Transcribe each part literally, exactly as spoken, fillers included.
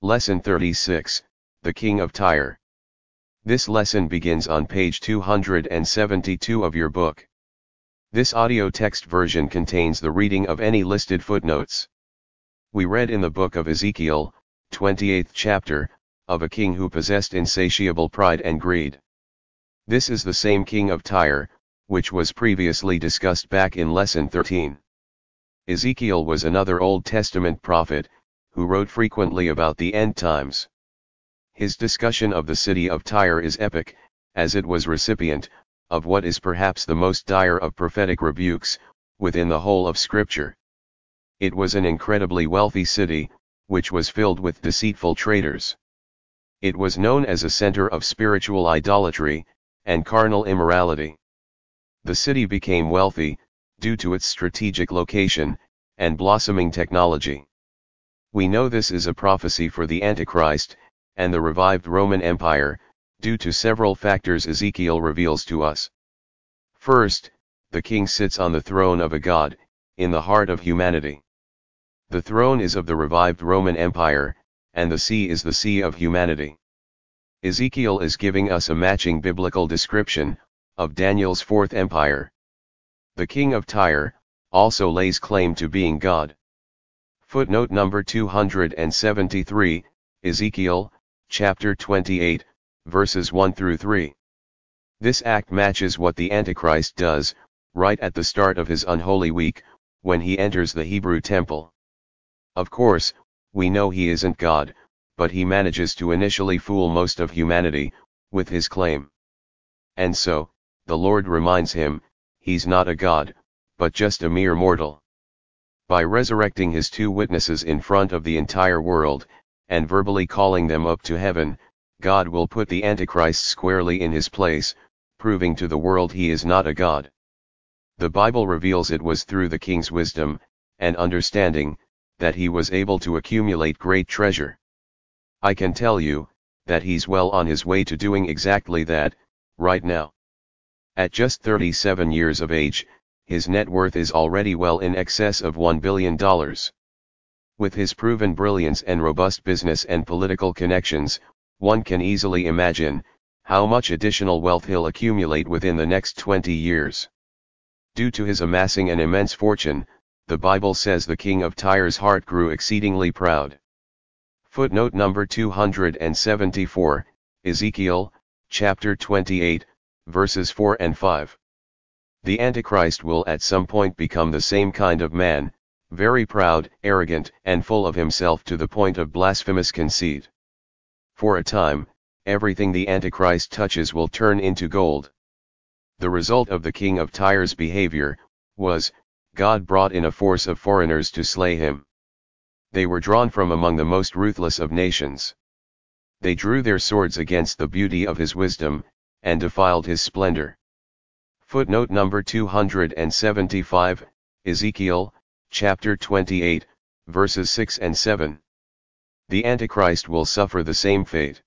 Lesson thirty-six, The King of Tyre. This lesson begins on page two hundred seventy-two of your book. This audio text version contains the reading of any listed footnotes. We read in the book of Ezekiel, twenty-eighth chapter, of a king who possessed insatiable pride and greed. This is the same king of Tyre, which was previously discussed back in lesson thirteen. Ezekiel was another Old Testament prophet, who wrote frequently about the end times. His discussion of the city of Tyre is epic, as it was recipient of what is perhaps the most dire of prophetic rebukes within the whole of Scripture. It was an incredibly wealthy city, which was filled with deceitful traders. It was known as a center of spiritual idolatry and carnal immorality. The city became wealthy due to its strategic location and blossoming technology. We know this is a prophecy for the Antichrist and the revived Roman Empire, due to several factors Ezekiel reveals to us. First, the king sits on the throne of a god, in the heart of humanity. The throne is of the revived Roman Empire, and the sea is the sea of humanity. Ezekiel is giving us a matching biblical description of Daniel's fourth empire. The king of Tyre also lays claim to being God. Footnote number two hundred seventy-three, Ezekiel, chapter twenty-eight, verses one through three. This act matches what the Antichrist does, right at the start of his unholy week, when he enters the Hebrew temple. Of course, we know he isn't God, but he manages to initially fool most of humanity with his claim. And so, the Lord reminds him, he's not a god, but just a mere mortal. By resurrecting his two witnesses in front of the entire world, and verbally calling them up to heaven, God will put the Antichrist squarely in his place, proving to the world he is not a god. The Bible reveals it was through the king's wisdom and understanding that he was able to accumulate great treasure. I can tell you that he's well on his way to doing exactly that, right now. At just thirty-seven years of age, his net worth is already well in excess of one billion dollars. With his proven brilliance and robust business and political connections, one can easily imagine how much additional wealth he'll accumulate within the next twenty years. Due to his amassing an immense fortune, the Bible says the king of Tyre's heart grew exceedingly proud. Footnote number two hundred seventy-four, Ezekiel, chapter twenty-eight, verses four and five. The Antichrist will at some point become the same kind of man, very proud, arrogant, and full of himself to the point of blasphemous conceit. For a time, everything the Antichrist touches will turn into gold. The result of the king of Tyre's behavior was, God brought in a force of foreigners to slay him. They were drawn from among the most ruthless of nations. They drew their swords against the beauty of his wisdom, and defiled his splendor. Footnote number two hundred seventy-five, Ezekiel, chapter twenty-eight, verses six and seven. The Antichrist will suffer the same fate.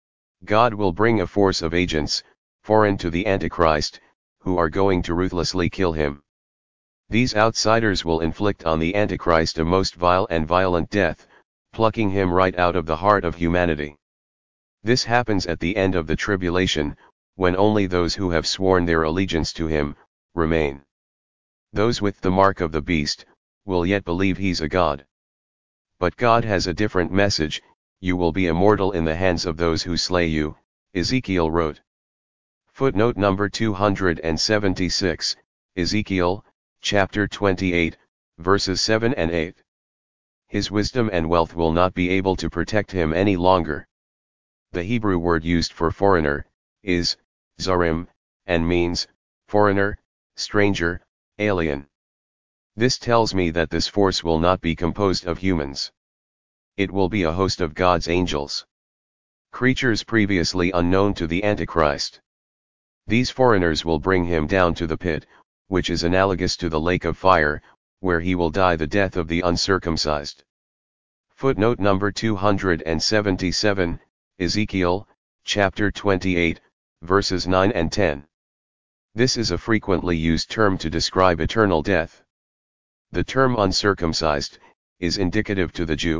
God will bring a force of agents, foreign to the Antichrist, who are going to ruthlessly kill him. These outsiders will inflict on the Antichrist a most vile and violent death, plucking him right out of the heart of humanity. This happens at the end of the tribulation, when only those who have sworn their allegiance to him remain. Those with the mark of the beast will yet believe he's a god. But God has a different message: you will be immortal in the hands of those who slay you, Ezekiel wrote. Footnote number two hundred seventy-six, Ezekiel, chapter twenty-eight, verses seven and eight. His wisdom and wealth will not be able to protect him any longer. The Hebrew word used for foreigner is zarim, and means foreigner, stranger, alien. This tells me that this force will not be composed of humans. It will be a host of God's angels. Creatures previously unknown to the Antichrist. These foreigners will bring him down to the pit, which is analogous to the lake of fire, where he will die the death of the uncircumcised. Footnote number two hundred seventy-seven, Ezekiel, chapter twenty-eight, verses nine and ten. This is a frequently used term to describe eternal death. The term uncircumcised is indicative to the Jew,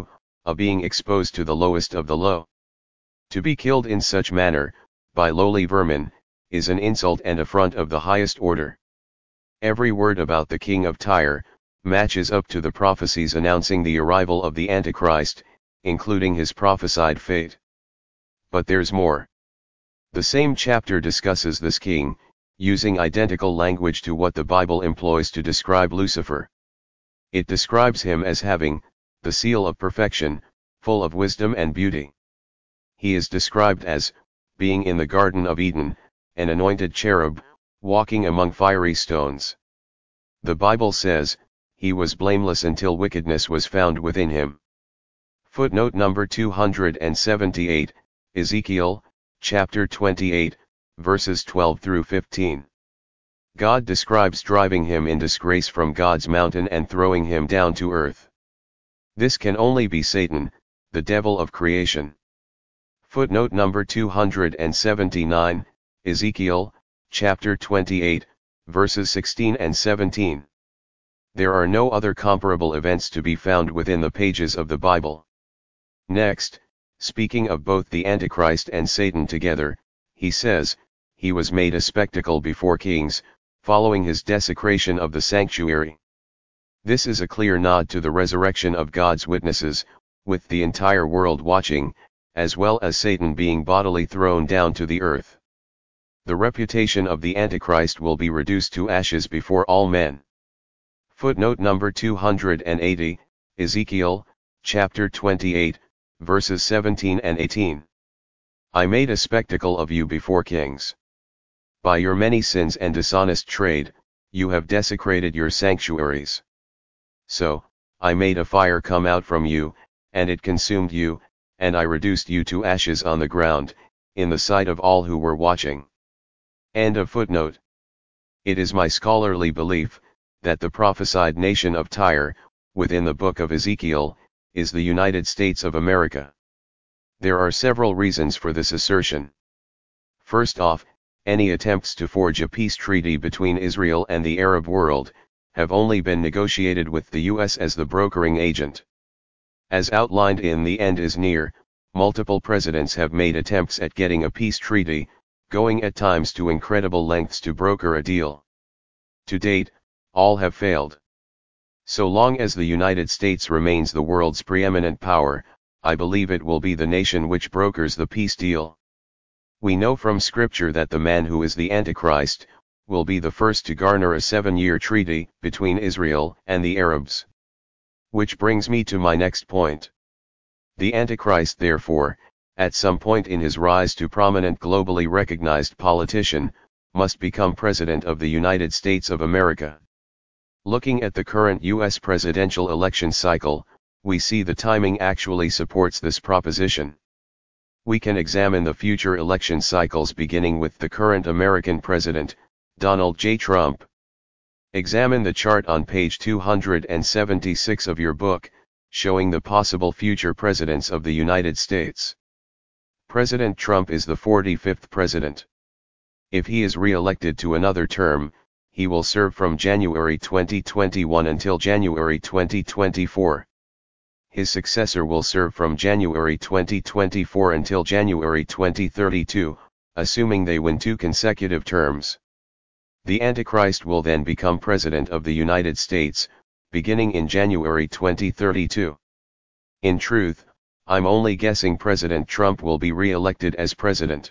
a being exposed to the lowest of the low. To be killed in such manner, by lowly vermin, is an insult and affront of the highest order. Every word about the king of Tyre matches up to the prophecies announcing the arrival of the Antichrist, including his prophesied fate. But there's more. The same chapter discusses this king, using identical language to what the Bible employs to describe Lucifer. It describes him as having the seal of perfection, full of wisdom and beauty. He is described as being in the Garden of Eden, an anointed cherub, walking among fiery stones. The Bible says, he was blameless until wickedness was found within him. Footnote number two hundred seventy-eight, Ezekiel, chapter twenty-eight, verses twelve through fifteen. God describes driving him in disgrace from God's mountain and throwing him down to earth. This can only be Satan, the devil of creation. Footnote number two hundred seventy-nine, Ezekiel, chapter twenty-eight, verses sixteen and seventeen. There are no other comparable events to be found within the pages of the Bible. Next, speaking of both the Antichrist and Satan together, he says, he was made a spectacle before kings, following his desecration of the sanctuary. This is a clear nod to the resurrection of God's witnesses, with the entire world watching, as well as Satan being bodily thrown down to the earth. The reputation of the Antichrist will be reduced to ashes before all men. Footnote number two hundred eighty, Ezekiel, chapter twenty-eight, verses seventeen and eighteen. I made a spectacle of you before kings. By your many sins and dishonest trade, you have desecrated your sanctuaries. So, I made a fire come out from you, and it consumed you, and I reduced you to ashes on the ground, in the sight of all who were watching. End of footnote. It is my scholarly belief, that the prophesied nation of Tyre, within the book of Ezekiel, is the United States of America. There are several reasons for this assertion. First off, any attempts to forge a peace treaty between Israel and the Arab world, have only been negotiated with the U S as the brokering agent. As outlined in The End Is Near, multiple presidents have made attempts at getting a peace treaty, going at times to incredible lengths to broker a deal. To date, all have failed. So long as the United States remains the world's preeminent power, I believe it will be the nation which brokers the peace deal. We know from Scripture that the man who is the Antichrist, will be the first to garner a seven-year treaty between Israel and the Arabs. Which brings me to my next point. The Antichrist, therefore, at some point in his rise to prominent globally recognized politician, must become President of the United States of America. Looking at the current U S presidential election cycle, we see the timing actually supports this proposition. We can examine the future election cycles beginning with the current American president, Donald J. Trump. Examine the chart on page two hundred seventy-six of your book, showing the possible future presidents of the United States. President Trump is the forty-fifth president. If he is re-elected to another term, he will serve from January twenty twenty-one until January twenty twenty-four. His successor will serve from January twenty twenty-four until January twenty thirty-two, assuming they win two consecutive terms. The Antichrist will then become President of the United States, beginning in January twenty thirty-two. In truth, I'm only guessing President Trump will be re-elected as president.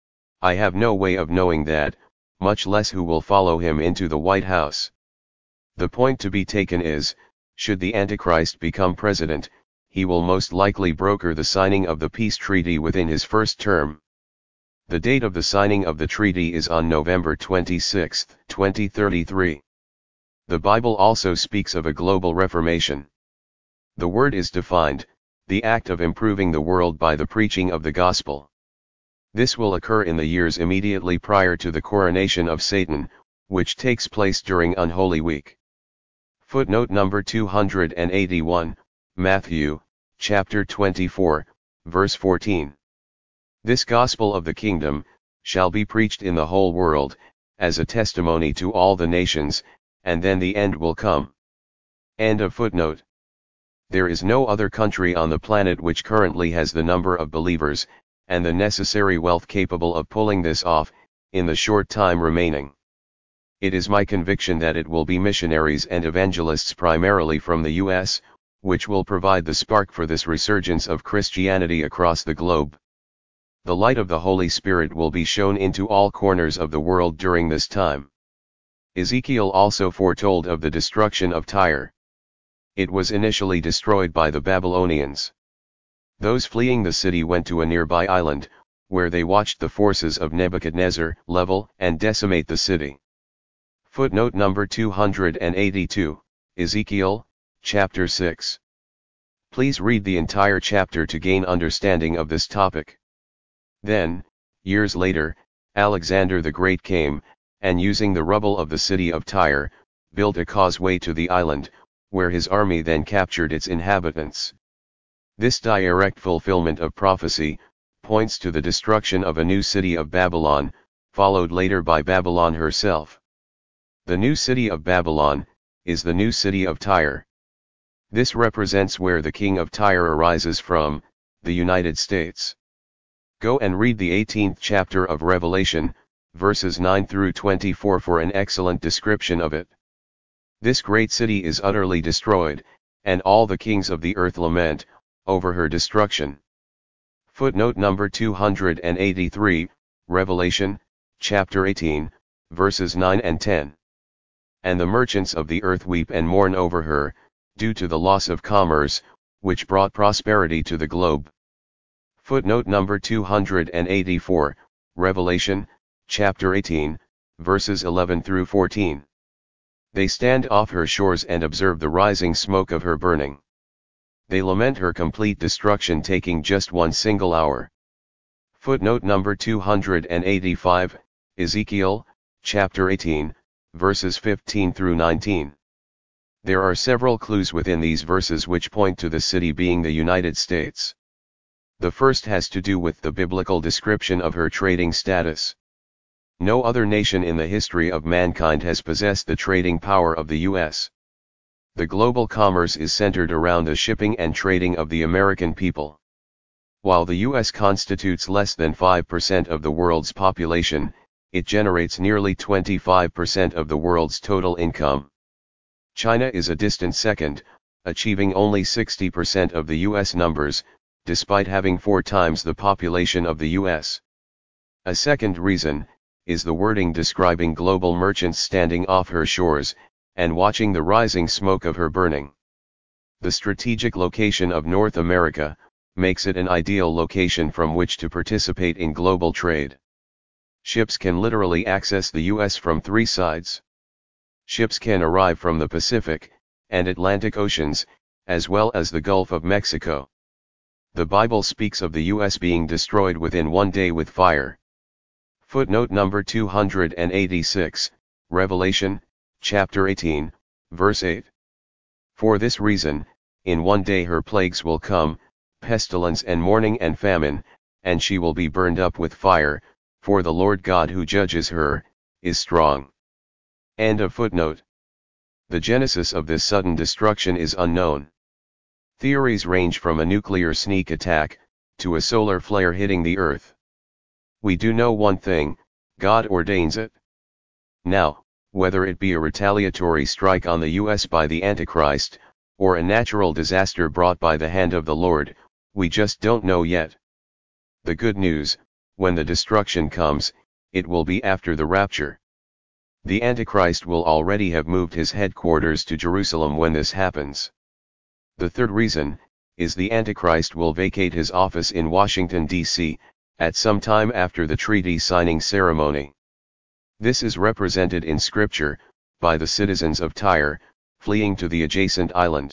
I have no way of knowing that, much less who will follow him into the White House. The point to be taken is, should the Antichrist become president, he will most likely broker the signing of the peace treaty within his first term. The date of the signing of the treaty is on November twenty-sixth, twenty thirty-three. The Bible also speaks of a global reformation. The word is defined, the act of improving the world by the preaching of the gospel. This will occur in the years immediately prior to the coronation of Satan, which takes place during Unholy Week. Footnote number two hundred eighty-one, Matthew, chapter twenty-four, verse fourteen. This gospel of the kingdom, shall be preached in the whole world, as a testimony to all the nations, and then the end will come. End of footnote. There is no other country on the planet which currently has the number of believers, and the necessary wealth capable of pulling this off, in the short time remaining. It is my conviction that it will be missionaries and evangelists primarily from the U S, which will provide the spark for this resurgence of Christianity across the globe. The light of the Holy Spirit will be shown into all corners of the world during this time. Ezekiel also foretold of the destruction of Tyre. It was initially destroyed by the Babylonians. Those fleeing the city went to a nearby island, where they watched the forces of Nebuchadnezzar level and decimate the city. Footnote number two hundred eighty-two, Ezekiel, chapter six. Please read the entire chapter to gain understanding of this topic. Then, years later, Alexander the Great came, and using the rubble of the city of Tyre, built a causeway to the island, where his army then captured its inhabitants. This direct fulfillment of prophecy points to the destruction of a new city of Babylon, followed later by Babylon herself. The new city of Babylon is the new city of Tyre. This represents where the king of Tyre arises from, the United States. Go and read the eighteenth chapter of Revelation, verses nine through twenty-four for an excellent description of it. This great city is utterly destroyed, and all the kings of the earth lament over her destruction. Footnote number two hundred eighty-three, Revelation, chapter eighteen, verses nine and ten. And the merchants of the earth weep and mourn over her, due to the loss of commerce, which brought prosperity to the globe. Footnote number two hundred eighty-four, Revelation, chapter eighteen, verses eleven through fourteen. They stand off her shores and observe the rising smoke of her burning. They lament her complete destruction taking just one single hour. Footnote number two hundred eighty-five, Ezekiel, chapter eighteen, verses fifteen through nineteen. There are several clues within these verses which point to the city being the United States. The first has to do with the biblical description of her trading status. No other nation in the history of mankind has possessed the trading power of the U S. The global commerce is centered around the shipping and trading of the American people. While the U S constitutes less than five percent of the world's population, it generates nearly twenty-five percent of the world's total income. China is a distant second, achieving only sixty percent of the U S numbers, despite having four times the population of the U S. A second reason is the wording describing global merchants standing off her shores, and watching the rising smoke of her burning. The strategic location of North America makes it an ideal location from which to participate in global trade. Ships can literally access the U S from three sides. Ships can arrive from the Pacific and Atlantic Oceans, as well as the Gulf of Mexico. The Bible speaks of the U S being destroyed within one day with fire. Footnote number two hundred eighty-six, Revelation, chapter eighteen, verse eight. For this reason, in one day her plagues will come, pestilence and mourning and famine, and she will be burned up with fire, for the Lord God who judges her, is strong. End of footnote. The genesis of this sudden destruction is unknown. Theories range from a nuclear sneak attack, to a solar flare hitting the earth. We do know one thing, God ordains it. Now, whether it be a retaliatory strike on the U S by the Antichrist, or a natural disaster brought by the hand of the Lord, we just don't know yet. The good news, when the destruction comes, it will be after the rapture. The Antichrist will already have moved his headquarters to Jerusalem when this happens. The third reason is the Antichrist will vacate his office in Washington, D C, at some time after the treaty signing ceremony. This is represented in Scripture by the citizens of Tyre fleeing to the adjacent island.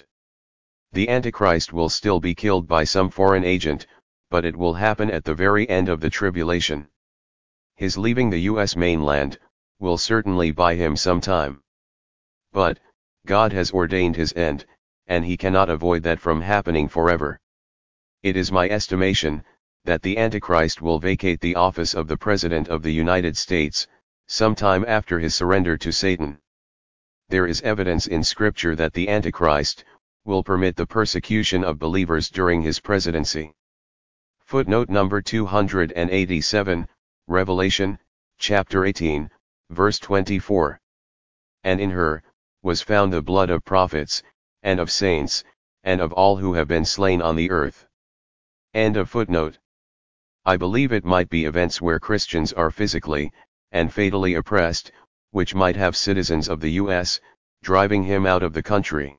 The Antichrist will still be killed by some foreign agent, but it will happen at the very end of the tribulation. His leaving the U S mainland will certainly buy him some time. But God has ordained his end, and he cannot avoid that from happening forever. It is my estimation that the Antichrist will vacate the office of the President of the United States sometime after his surrender to Satan. There is evidence in Scripture that the Antichrist will permit the persecution of believers during his presidency. Footnote number two hundred eighty-seven, Revelation, chapter eighteen, verse twenty-four. And in her, was found the blood of prophets, and of saints, and of all who have been slain on the earth. End of footnote. I believe it might be events where Christians are physically, and fatally oppressed, which might have citizens of the U S, driving him out of the country.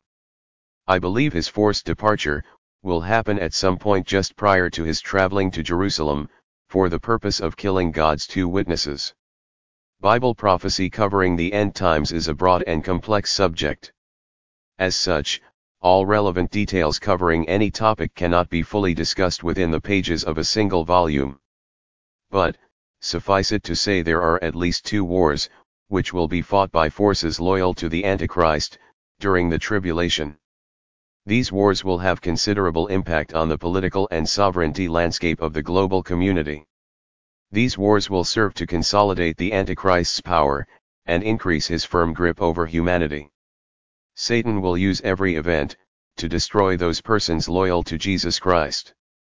I believe his forced departure, will happen at some point just prior to his traveling to Jerusalem, for the purpose of killing God's two witnesses. Bible prophecy covering the end times is a broad and complex subject. As such, all relevant details covering any topic cannot be fully discussed within the pages of a single volume. But, suffice it to say there are at least two wars, which will be fought by forces loyal to the Antichrist, during the tribulation. These wars will have considerable impact on the political and sovereignty landscape of the global community. These wars will serve to consolidate the Antichrist's power, and increase his firm grip over humanity. Satan will use every event, to destroy those persons loyal to Jesus Christ.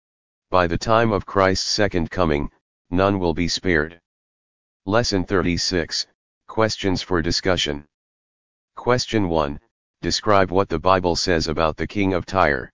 By the time of Christ's second coming, none will be spared. Lesson thirty-six, Questions for discussion. Question one. Describe what the Bible says about the king of Tyre.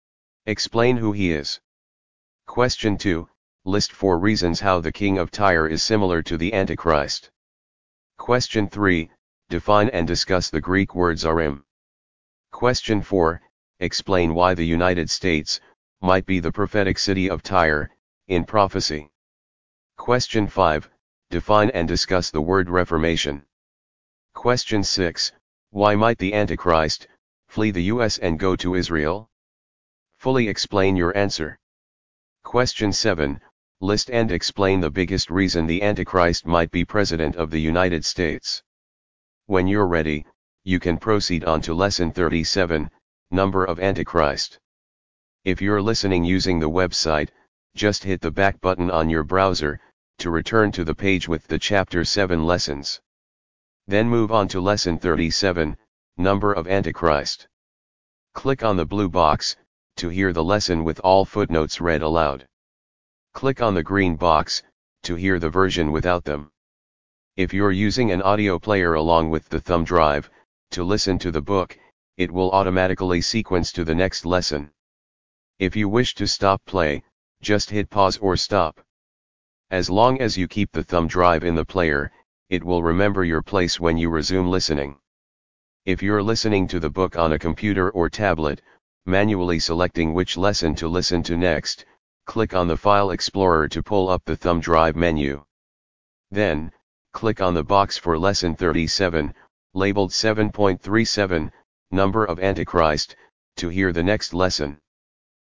Explain who he is. Question two. List four reasons how the king of Tyre is similar to the Antichrist. Question three. Define and discuss the Greek word zarim. Question four. Explain why the United States might be the prophetic city of Tyre in prophecy. Question five. Define and discuss the word Reformation. Question six. Why might the Antichrist flee the U S and go to Israel? Fully explain your answer. Question seven. List and explain the biggest reason the Antichrist might be President of the United States. When you're ready, you can proceed on to Lesson thirty-seven, Number of Antichrist. If you're listening using the website, just hit the back button on your browser, to return to the page with the Chapter seven lessons. Then move on to Lesson thirty-seven, Number of Antichrist. Click on the blue box, to hear the lesson with all footnotes read aloud. Click on the green box, to hear the version without them. If you're using an audio player along with the thumb drive, to listen to the book, it will automatically sequence to the next lesson. If you wish to stop play, just hit pause or stop. As long as you keep the thumb drive in the player, it will remember your place when you resume listening. If you're listening to the book on a computer or tablet, manually selecting which lesson to listen to next, click on the File Explorer to pull up the thumb drive menu. Then, click on the box for Lesson thirty-seven, labeled seven point three seven, Number of Antichrist, to hear the next lesson.